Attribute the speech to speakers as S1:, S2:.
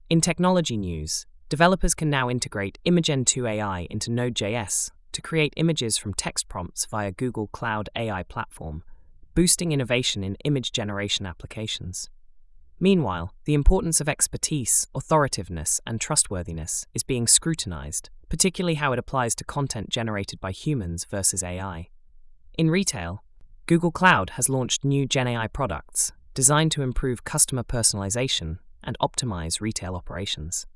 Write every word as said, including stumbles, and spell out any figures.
S1: In technology news, developers can now integrate Imagen two A I into Node.js to create images from text prompts via Google Cloud A I platform, boosting innovation in image generation applications. Meanwhile, the importance of expertise, authoritativeness, and trustworthiness is being scrutinized, particularly how it applies to content generated by humans versus A I. In retail, Google Cloud has launched new Gen A I products designed to improve customer personalization and optimize retail operations.